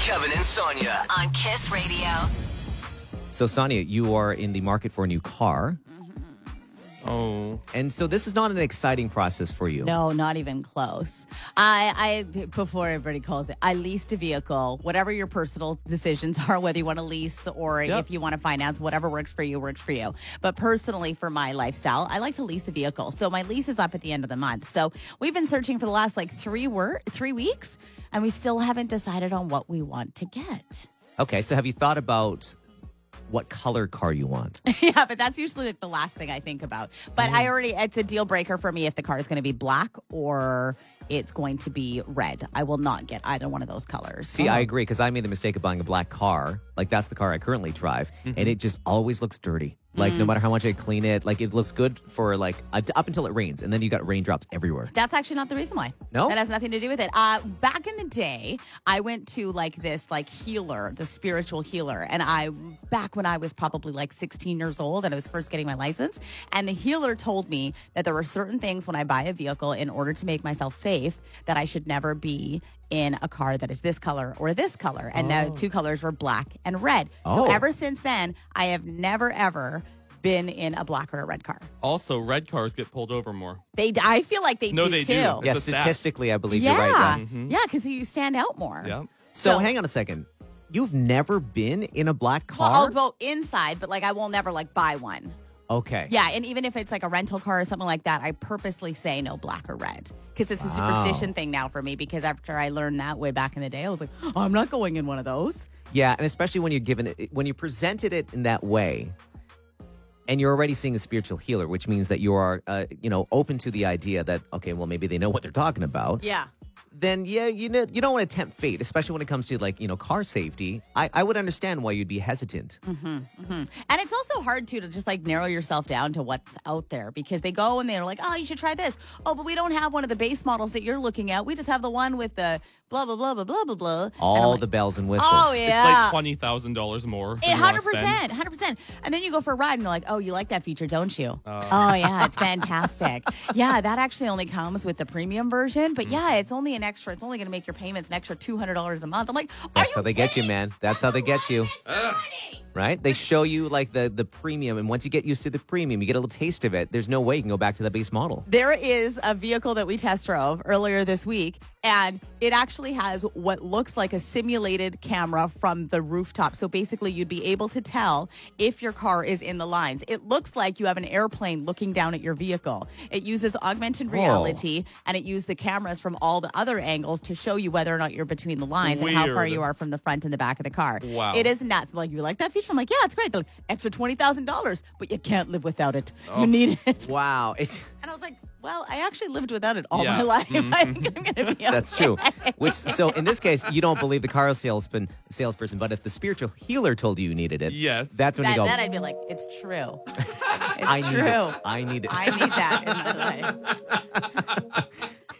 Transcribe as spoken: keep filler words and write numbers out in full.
Kevin and Sonia on Kiss Radio. So, Sonia, you are in the market for a new car. Oh. And so this is not an exciting process for you. No, not even close. I, I before everybody calls it, I leased a vehicle. Whatever your personal decisions are, whether you want to lease or Yep. if you want to finance, whatever works for you, works for you. But personally, for my lifestyle, I like to lease a vehicle. So my lease is up at the end of the month. So we've been searching for the last like three wor- three weeks, and we still haven't decided on what we want to get. Okay, so have you thought about what color car you want? Yeah, but that's usually like the last thing I think about. But I already, it's a deal breaker for me if the car is going to be black or it's going to be red. I will not get either one of those colors. See, I agree, because I made the mistake of buying a black car. Like, that's the car I currently drive, and it just always looks dirty. Like, no matter how much I clean it, like, it looks good for, like, uh, up until it rains, and then you got raindrops everywhere. That's actually not the reason why. No? That has nothing to do with it. Uh, back in the day, I went to like this like healer, the spiritual healer. And I, back when I was probably like sixteen years old and I was first getting my license. And the healer told me that there were certain things when I buy a vehicle in order to make myself safe that I should never be in a car that is this color or this color. And the two colors were black and red. Oh. So ever since then, I have never, ever been in a black or a red car. Also, red cars get pulled over more. They, I feel like they No, do they too. do. Yeah, It's a stat. statistically, I believe Yeah, you're right. Yeah. yeah, because you stand out more. Yeah. So, So- hang on a second. You've never been in a black Well, car? I'll go inside, but like I will never like buy one. Okay. Yeah, and even if it's like a rental car or something like that, I purposely say no black or red because it's a Wow. superstition thing now for me. Because after I learned that way back in the day, I was like, oh, I'm not going in one of those. Yeah, and especially when you're given it, when you presented it in that way, and you're already seeing a spiritual healer, which means that you are, uh, you know, open to the idea that, okay, well, maybe they know what they're talking about. Yeah. Then, yeah, you know, you don't want to tempt fate, especially when it comes to, like, you know, car safety. I, I would understand why you'd be hesitant. And it's also hard too to just like narrow yourself down to what's out there because they go and they're like, oh, you should try this. Oh, but we don't have one of the base models that you're looking at. We just have the one with the blah, blah, blah, blah, blah, blah, blah. And I'm All like, the bells and whistles. Oh, It's yeah. like twenty thousand dollars more. than A you wanna hundred spend. percent, hundred percent. And then you go for a ride, and you're like, "Oh, you like that feature, don't you?" Oh, yeah, it's fantastic. Yeah, that actually only comes with the premium version, but yeah, it's only an extra. It's only going to make your payments an extra two hundred dollars a month. I'm like, are That's you how they get you, kidding? man. That's how they get you. Right? They show you, like, the, the premium, and once you get used to the premium, you get a little taste of it. There's no way you can go back to the base model. There is a vehicle that we test drove earlier this week, and it actually has what looks like a simulated camera from the rooftop. So basically, you'd be able to tell if your car is in the lines. It looks like you have an airplane looking down at your vehicle. It uses augmented reality, and it used the cameras from all the other angles to show you whether or not you're between the lines and how far Weird. you are from the front and the back of the car. Wow. It is nuts. Like, you like that feature? I'm like, yeah, it's great. They're like, extra twenty thousand dollars, but you can't live without it. Oh. You need it. Wow. It's And I was like, well, I actually lived without it all Yeah. my life. I think I'm going to be That's okay. true. Which, so in this case, you don't believe the car salesman, salesperson, but if the spiritual healer told you you needed it, Yes. that's when That, you go, that I'd be like, it's true. It's I need true. it. I need it. I need that in my life.